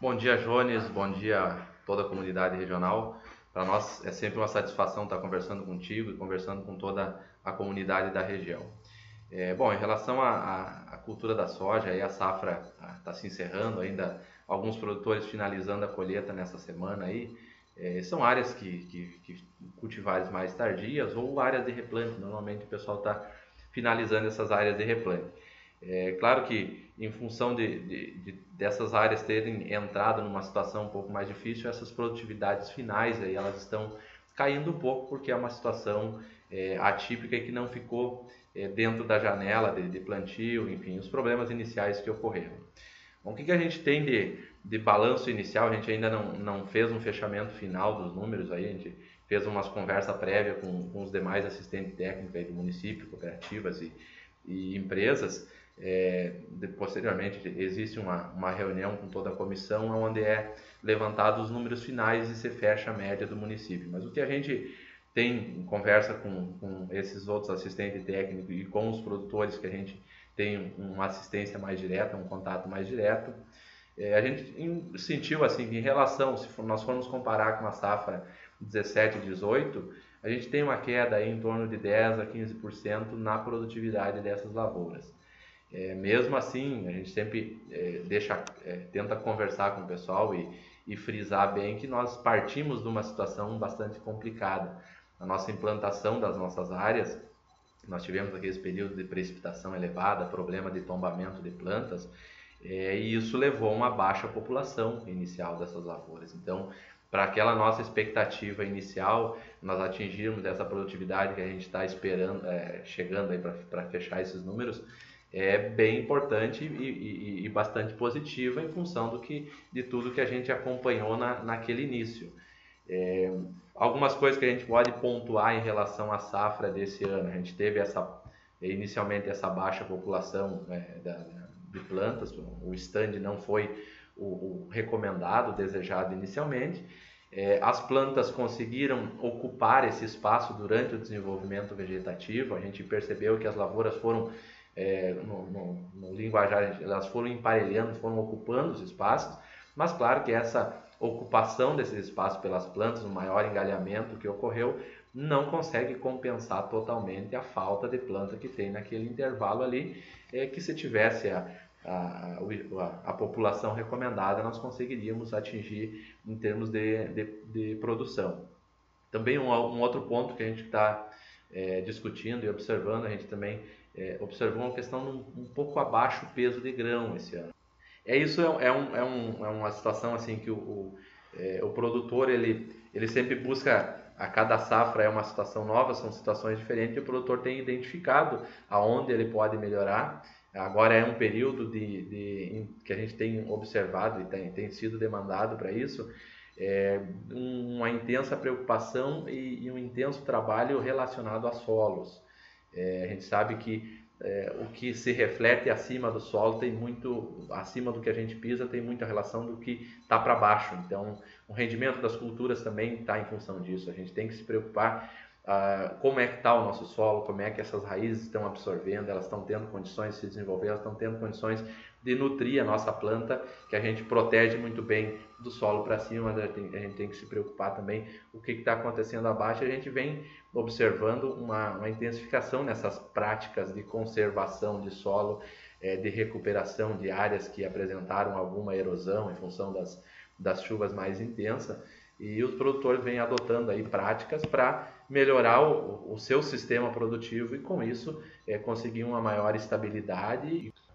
Bom dia, Jones. Bom dia a toda a comunidade regional. Para nós é sempre uma satisfação estar conversando contigo e conversando com toda a comunidade da região. Bom, em relação à cultura da soja, aí a safra está se encerrando, ainda alguns produtores finalizando a colheita nessa semana aí. São áreas que cultivares mais tardias ou áreas de replante. Normalmente o pessoal está finalizando essas áreas de replante. É claro que, em função dessas áreas terem entrado numa situação um pouco mais difícil, essas produtividades finais aí, elas estão caindo um pouco porque é uma situação atípica e que não ficou dentro da janela de plantio, enfim, os problemas iniciais que ocorreram. Bom, o que a gente tem de balanço inicial? A gente ainda não fez um fechamento final dos números, aí, a gente fez umas conversas prévias com os demais assistentes técnicos aí do município, cooperativas e empresas. Posteriormente existe uma reunião com toda a comissão onde é levantado os números finais e se fecha a média do município. Mas o que a gente tem em conversa com esses outros assistentes técnicos e com os produtores, que a gente tem uma assistência mais direta, um contato mais direto, a gente sentiu assim que, em relação, se nós formos comparar com a safra 17 e 18, a gente tem uma queda aí em torno de 10 a 15% na produtividade dessas lavouras. Mesmo assim, a gente sempre tenta conversar com o pessoal e frisar bem que nós partimos de uma situação bastante complicada. A nossa implantação das nossas áreas, nós tivemos aqueles períodos de precipitação elevada, problema de tombamento de plantas, e isso levou a uma baixa população inicial dessas lavouras. Então, para aquela nossa expectativa inicial, nós atingirmos essa produtividade que a gente está esperando, chegando aí para fechar esses números, é bem importante e bastante positiva em função de tudo que a gente acompanhou naquele início. É, Algumas coisas que a gente pode pontuar em relação à safra desse ano. A gente teve inicialmente essa baixa população de plantas, o stand não foi o recomendado, o desejado inicialmente. As plantas conseguiram ocupar esse espaço durante o desenvolvimento vegetativo. A gente percebeu que as lavouras foram no linguajar, elas foram emparelhando, foram ocupando os espaços, mas claro que essa ocupação desses espaços pelas plantas, o maior engalhamento que ocorreu, não consegue compensar totalmente a falta de planta que tem naquele intervalo ali, que se tivesse a população recomendada, nós conseguiríamos atingir em termos de produção. Também um outro ponto que a gente está discutindo e observando, a gente também observou uma questão um pouco abaixo do peso de grão esse ano. Isso é uma situação assim que o produtor ele sempre busca, a cada safra é uma situação nova, são situações diferentes, e o produtor tem identificado aonde ele pode melhorar. Agora é um período que a gente tem observado e tem sido demandado para isso, uma intensa preocupação e um intenso trabalho relacionado a solos. A gente sabe que o que se reflete acima do solo tem muito, acima do que a gente pisa, tem muita relação do que está para baixo. Então, o rendimento das culturas também está em função disso. A gente tem que se preocupar como é que está o nosso solo, como é que essas raízes estão absorvendo, elas estão tendo condições de se desenvolver, elas estão tendo condições de nutrir a nossa planta, que a gente protege muito bem do solo para cima, mas a gente tem que se preocupar também o que está acontecendo abaixo. A gente vem observando uma intensificação nessas práticas de conservação de solo, de recuperação de áreas que apresentaram alguma erosão em função das chuvas mais intensas, e os produtores vêm adotando aí práticas para melhorar o seu sistema produtivo e, com isso, conseguir uma maior estabilidade